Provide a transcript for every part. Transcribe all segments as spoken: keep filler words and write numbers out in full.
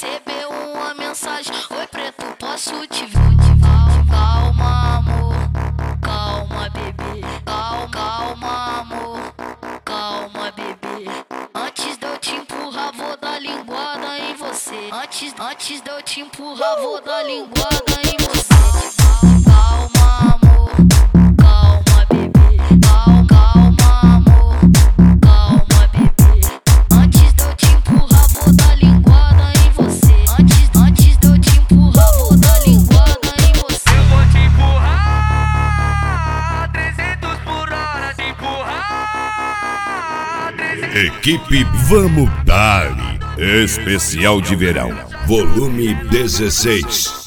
recebeu uma mensagem: oi preto, posso te ver? Calma amor, calma bebê, calma, calma amor, calma bebê. Antes de eu te empurrar vou dar linguada em você. Antes, antes de eu te empurrar vou dar linguada em você. Calma amor, calma bebê, calma, calma amor, calma bebê. Antes de eu te empurrar vou dar linguada em você. Antes, antes de eu te empurrar vou dar linguada em você. Eu vou te empurrar trezentos por hora, te empurrar trezentos. Equipe Vamos Dar-lhe Especial de Verão, volume dezesseis.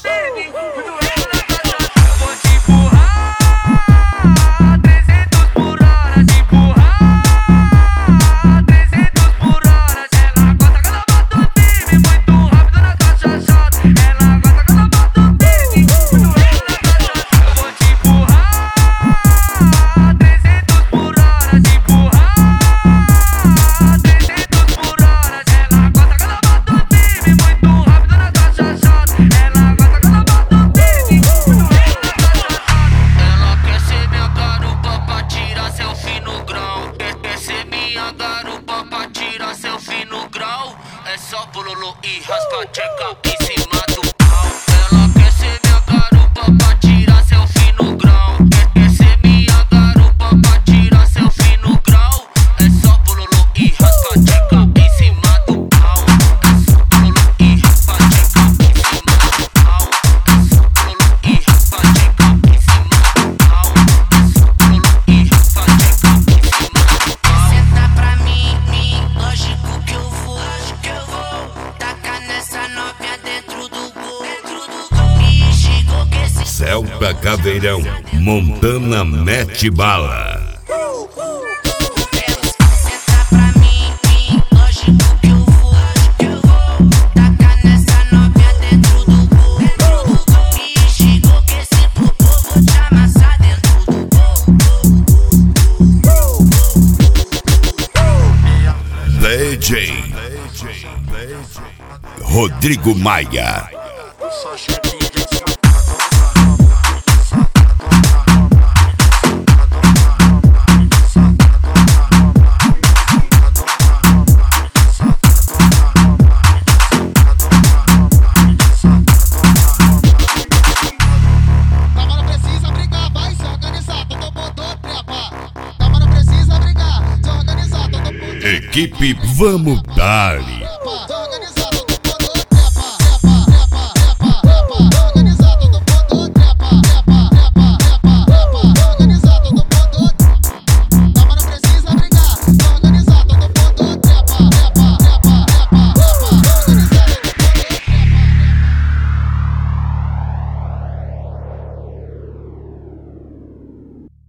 É só bololô e raspa tcheca em cima do pau. Ela quer ser minha garupa pra tirar selfie no grau. Quer, quer ser minha garupa pra tirar selfie no grau. É só bololô e raspa tcheca em cima do pau. É só bololô e raspa tcheca em cima do pau. É só bololô e raspa tcheca em cima do pau. É só bololô e raspa tcheca em cima do pau. Senta pra mim, mim, lógico que eu vou. Taca nessa novinha dentro do gol, dentro do gol. Me chegou que esse Celta Caveirão, Montana mete bala. senta pra mim, mim, lógico que eu vou, que eu vou. Taca nessa novinha dentro do gol, dentro do gol. Me chegou que esse popô vou te amassar dentro do gol. D J Rodrigo Maia. Equipe Vamos Dar-lhe